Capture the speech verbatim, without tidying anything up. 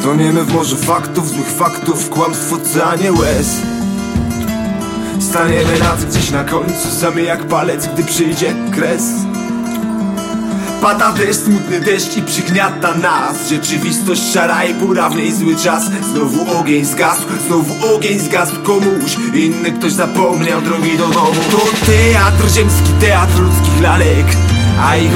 Toniemy w morzu faktów, złych faktów, kłamstw w oceanie łez. Staniemy nad gdzieś na końcu, sami jak palec, gdy przyjdzie kres. Pada deszcz, smutny deszcz i przygniata nas. Rzeczywistość szara i bura, w niej zły czas. Znowu ogień zgasł, znowu ogień zgasł komuś. Inny ktoś zapomniał drogi do domu. To teatr ziemski, teatr ludzkich lalek, a ich